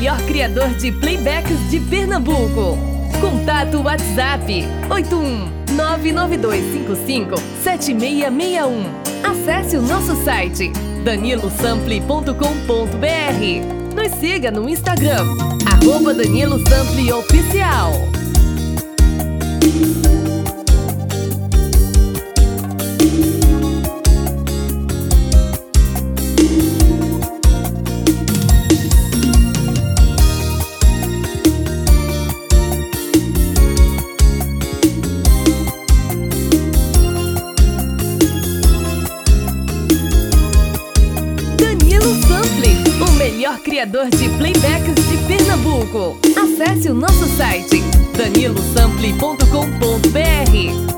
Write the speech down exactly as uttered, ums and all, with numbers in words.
melhor criador de playbacks de Pernambuco. Contato WhatsApp oito um nove nove dois cinco cinco sete seis seis um. Acesse o nosso site danilo sample ponto com ponto br. Nos siga no Instagram, arroba Danilo Sample Oficial. Melhor criador de playbacks de Pernambuco. Acesse o nosso site danilo sample ponto com ponto br.